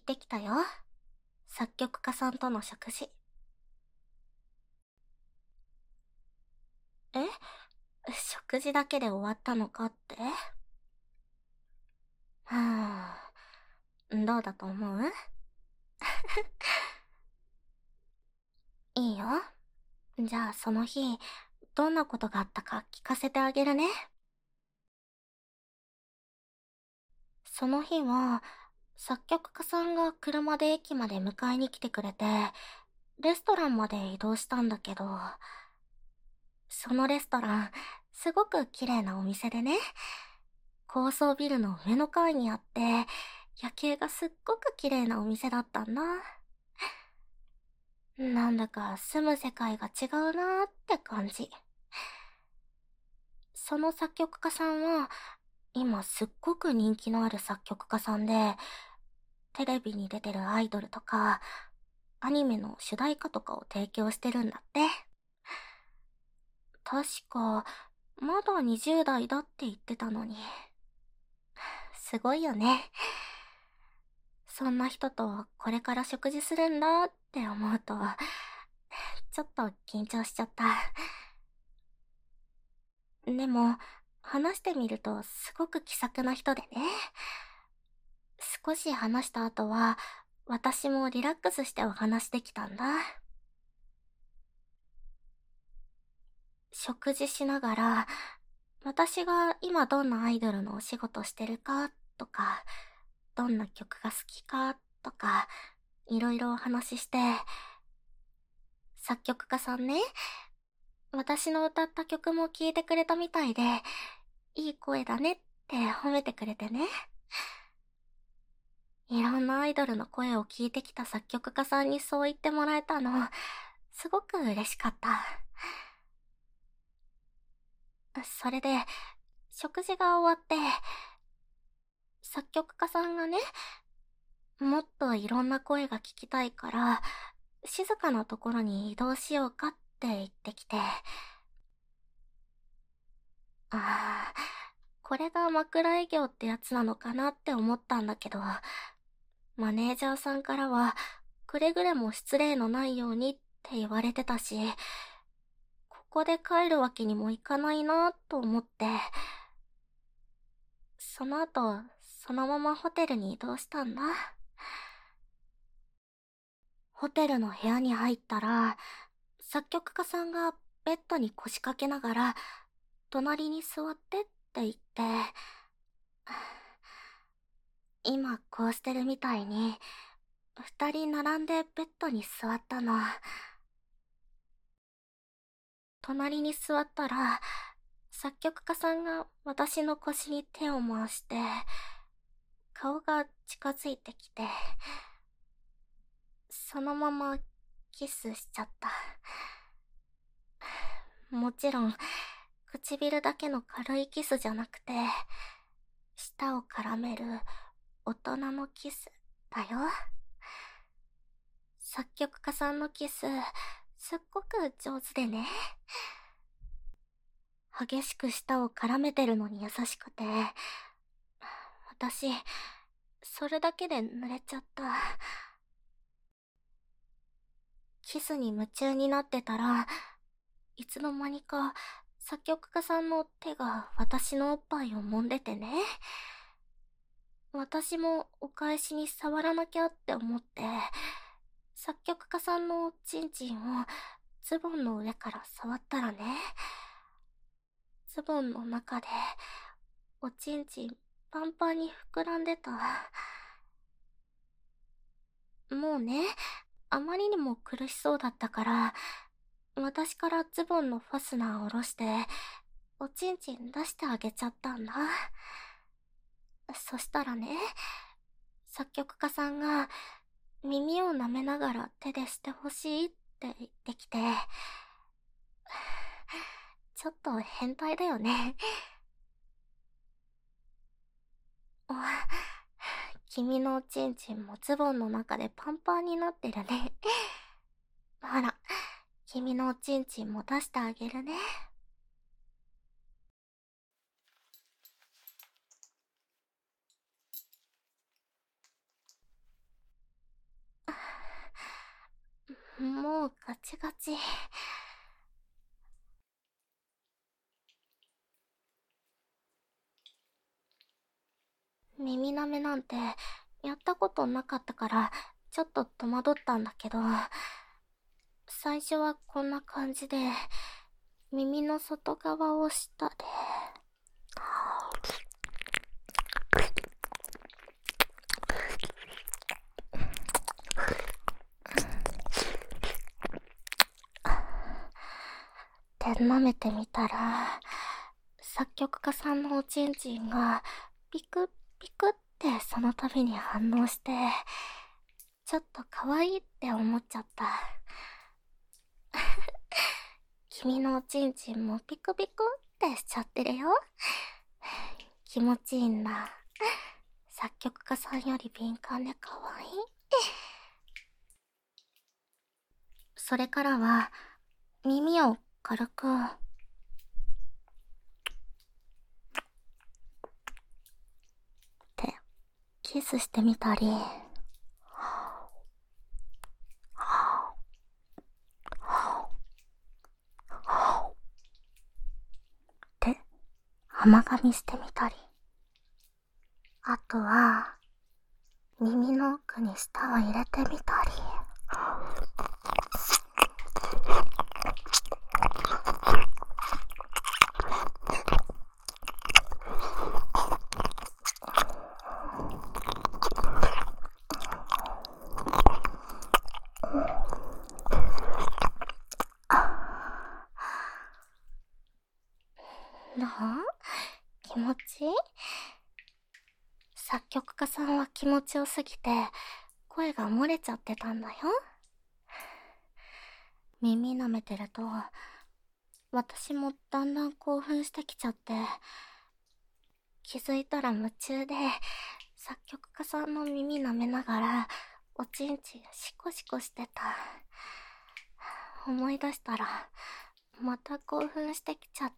ってきたよ。作曲家さんとの食事。え、食事だけで終わったのかって？どうだと思う？いいよ。じゃあその日、どんなことがあったか聞かせてあげるね。その日は、作曲家さんが車で駅まで迎えに来てくれて、レストランまで移動したんだけど、そのレストラン、すごく綺麗なお店でね、高層ビルの上の階にあって、夜景がすっごく綺麗なお店だったんだ。なんだか住む世界が違うなーって感じ。その作曲家さんは、今すっごく人気のある作曲家さんで、テレビに出てるアイドルとか、アニメの主題歌とかを提供してるんだって。確か、まだ20代だって言ってたのに。すごいよね。そんな人とこれから食事するんだって思うと、ちょっと緊張しちゃった。でも、話してみるとすごく気さくな人でね。少し話した後は、私もリラックスしてお話できたんだ。食事しながら、私が今どんなアイドルのお仕事してるかとか、どんな曲が好きかとか、いろいろお話しして、作曲家さんね、私の歌った曲も聴いてくれたみたいで、いい声だねって褒めてくれてね。いろんなアイドルの声を聞いてきた作曲家さんにそう言ってもらえたの、すごく嬉しかった。それで、食事が終わって、作曲家さんがね、もっといろんな声が聞きたいから、静かなところに移動しようかって言ってきて。これが枕営業ってやつなのかなって思ったんだけど、マネージャーさんからは、くれぐれも失礼のないようにって言われてたし、ここで帰るわけにもいかないなと思って、その後、そのままホテルに移動したんだ。ホテルの部屋に入ったら、作曲家さんがベッドに腰掛けながら、隣に座ってって言って、今こうしてるみたいに、二人並んでベッドに座ったの。隣に座ったら、作曲家さんが私の腰に手を回して、顔が近づいてきて、そのままキスしちゃった。もちろん、唇だけの軽いキスじゃなくて、舌を絡める大人のキスだよ。作曲家さんのキス、すっごく上手でね。激しく舌を絡めてるのに優しくて、私、それだけで濡れちゃった。キスに夢中になってたら、いつの間にか作曲家さんの手が私のおっぱいを揉んでてね。私もお返しに触らなきゃって思って、作曲家さんのチンチンをズボンの上から触ったらね、ズボンの中でおちんちんパンパンに膨らんでた。もうね、あまりにも苦しそうだったから、私からズボンのファスナーを下ろして、おちんちん出してあげちゃったんだ。そしたらね、作曲家さんが耳を舐めながら手でしてほしいって言ってきて、ちょっと変態だよね。君のおちんちんもズボンの中でパンパンになってるね。ほら、君のおちんちんも出してあげるね。 チガチ。耳舐めなんてやったことなかったからちょっと戸惑ったんだけど、最初はこんな感じで耳の外側を下でで舐めてみたら、作曲家さんのおちんちんがピクピクってその度に反応して、ちょっと可愛いって思っちゃった。君のおちんちんもピクピクってしちゃってるよ。気持ちいいんだ。作曲家さんより敏感で可愛い。それからは耳を軽くってキスしてみたり、で甘噛みしてみたり、あとは耳の奥に舌を入れてみたり。どう？気持ちいい？作曲家さんは気持ちよすぎて声が漏れちゃってたんだよ。耳舐めてると私もだんだん興奮してきちゃって、気づいたら夢中で作曲家さんの耳舐めながらおちんちんシコシコしてた。思い出したらまた興奮してきちゃった。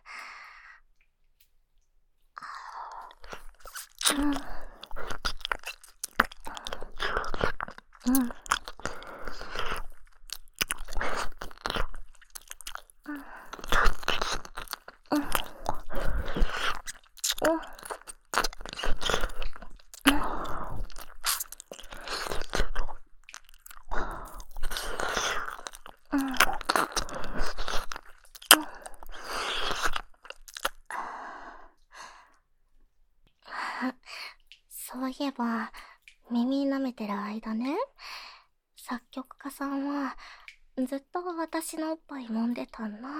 そういえば耳舐めてる間ね、作曲家さんはずっと私のおっぱい揉んでたんだ。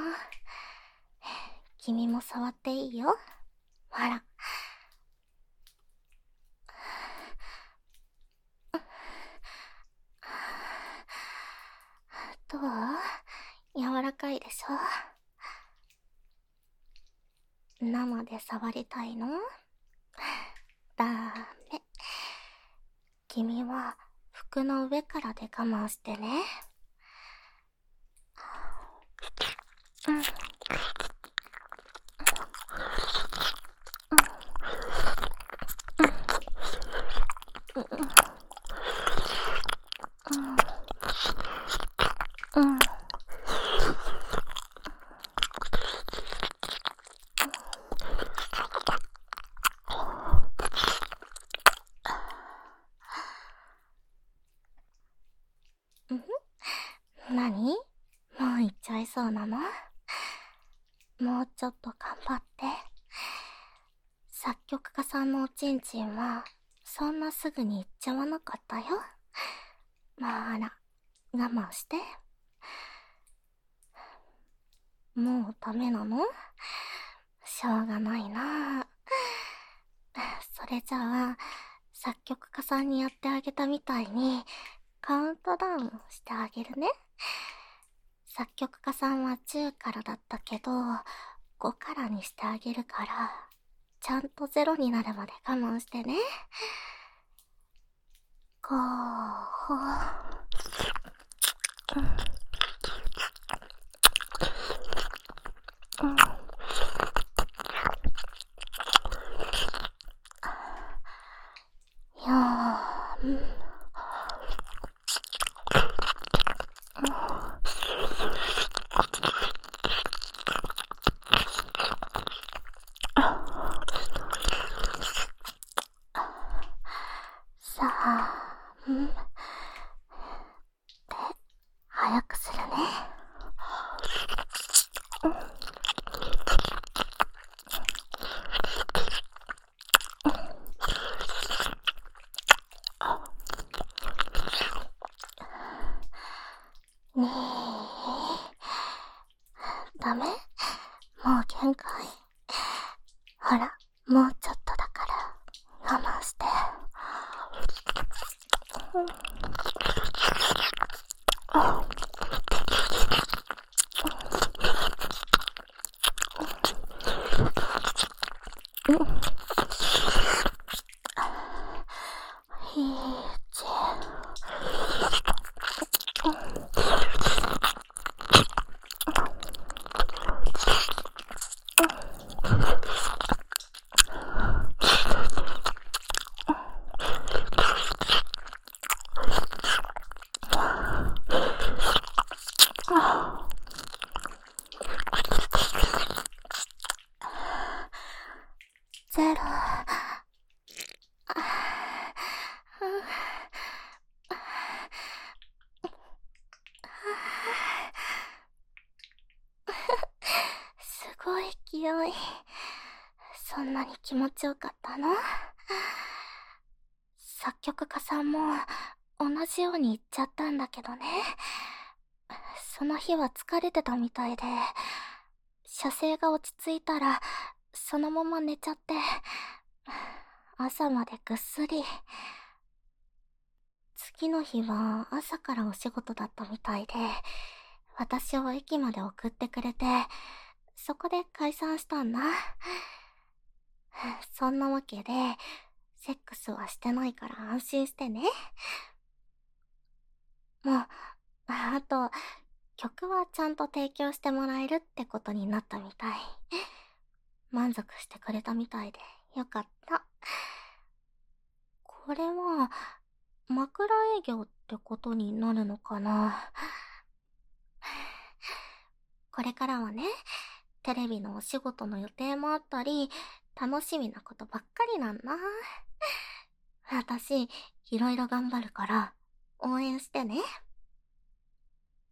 君も触っていいよ。ほら。どう？柔らかいでしょ？生で触りたいの？ダメ。君は服の上からで我慢してね。何？もう行っちゃいそうなの？もうちょっと頑張って。作曲家さんのおちんちんはそんなすぐに行っちゃわなかったよ。まあら、我慢して。もうダメなの？しょうがないな。それじゃあ作曲家さんにやってあげたみたいにカウントダウンしてあげるね。作曲家さんは10からだったけど5からにしてあげるから、ちゃんと0になるまで我慢してね。5、4、 ほら、もうちょっとだから我慢して。ひーち。ゼロ。すごい勢い。そんなに気持ちよかったの？作曲家さんも同じように言っちゃったんだけどね。その日は疲れてたみたいで、射精が落ち着いたらそのまま寝ちゃって、朝までぐっすり。次の日は朝からお仕事だったみたいで、私を駅まで送ってくれて、そこで解散したんだ。そんなわけで、セックスはしてないから安心してね。もう、あと、曲はちゃんと提供してもらえるってことになったみたい。満足してくれたみたいでよかった。これは、枕営業ってことになるのかな。これからはね、テレビのお仕事の予定もあったり、楽しみなことばっかりなんだ。私、いろいろ頑張るから、応援してね。